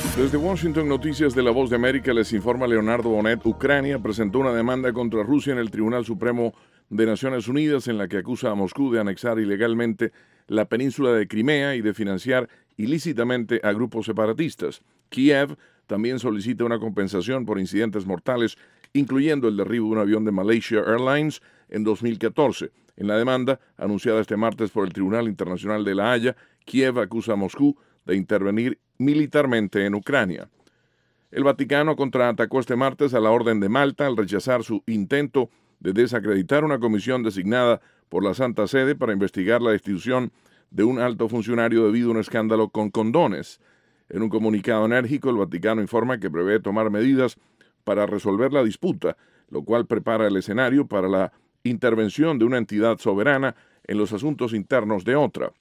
Desde Washington, Noticias de La Voz de América, les informa Leonardo Bonet. Ucrania presentó una demanda contra Rusia en el Tribunal Supremo de Naciones Unidas en la que acusa a Moscú de anexar ilegalmente la península de Crimea y de financiar ilícitamente a grupos separatistas. Kiev también solicita una compensación por incidentes mortales, incluyendo el derribo de un avión de Malaysia Airlines en 2014. En la demanda, anunciada este martes por el Tribunal Internacional de La Haya, Kiev acusa a Moscú de intervenir militarmente en Ucrania. El Vaticano contraatacó este martes a la Orden de Malta al rechazar su intento de desacreditar una comisión designada por la Santa Sede para investigar la destitución de un alto funcionario debido a un escándalo con condones. En un comunicado enérgico, el Vaticano informa que prevé tomar medidas para resolver la disputa, lo cual prepara el escenario para la intervención de una entidad soberana en los asuntos internos de otra.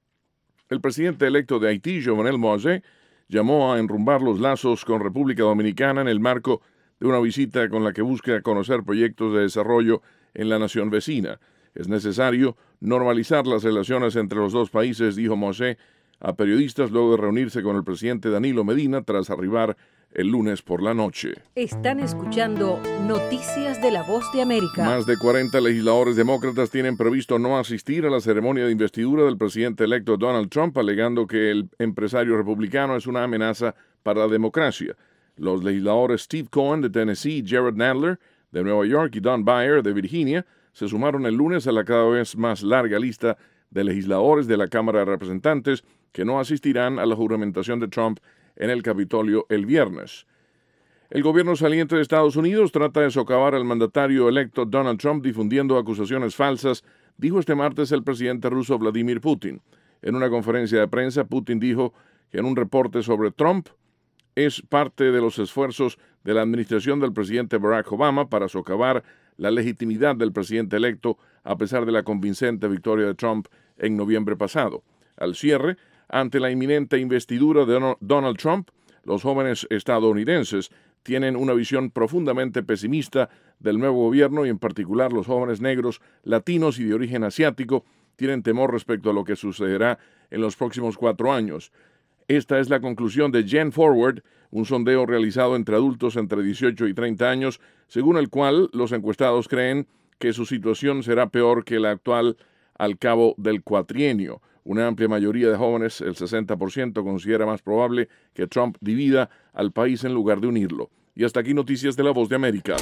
El presidente electo de Haití, Jovenel Moïse, llamó a enrumbar los lazos con República Dominicana en el marco de una visita con la que busca conocer proyectos de desarrollo en la nación vecina. Es necesario normalizar las relaciones entre los dos países, dijo Moïse a periodistas luego de reunirse con el presidente Danilo Medina tras arribar el lunes por la noche. Están escuchando Noticias de La Voz de América. Más de 40 legisladores demócratas tienen previsto no asistir a la ceremonia de investidura del presidente electo Donald Trump, alegando que el empresario republicano es una amenaza para la democracia. Los legisladores Steve Cohen de Tennessee, Jared Nadler de Nueva York y Don Beyer de Virginia se sumaron el lunes a la cada vez más larga lista de legisladores de la Cámara de Representantes que no asistirán a la juramentación de Trump en el Capitolio el viernes. El gobierno saliente de Estados Unidos trata de socavar al mandatario electo Donald Trump difundiendo acusaciones falsas, dijo este martes el presidente ruso Vladimir Putin. En una conferencia de prensa, Putin dijo que en un reporte sobre Trump es parte de los esfuerzos de la administración del presidente Barack Obama para socavar la legitimidad del presidente electo a pesar de la convincente victoria de Trump en noviembre pasado. Al cierre, ante la inminente investidura de Donald Trump, los jóvenes estadounidenses tienen una visión profundamente pesimista del nuevo gobierno y en particular los jóvenes negros, latinos y de origen asiático tienen temor respecto a lo que sucederá en los próximos 4 años. Esta es la conclusión de Gen Forward, un sondeo realizado entre adultos entre 18 y 30 años, según el cual los encuestados creen que su situación será peor que la actual al cabo del cuatrienio. Una amplia mayoría de jóvenes, el 60%, considera más probable que Trump divida al país en lugar de unirlo. Y hasta aquí Noticias de La Voz de América.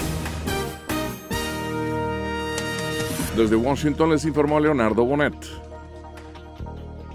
Desde Washington les informó Leonardo Bonet.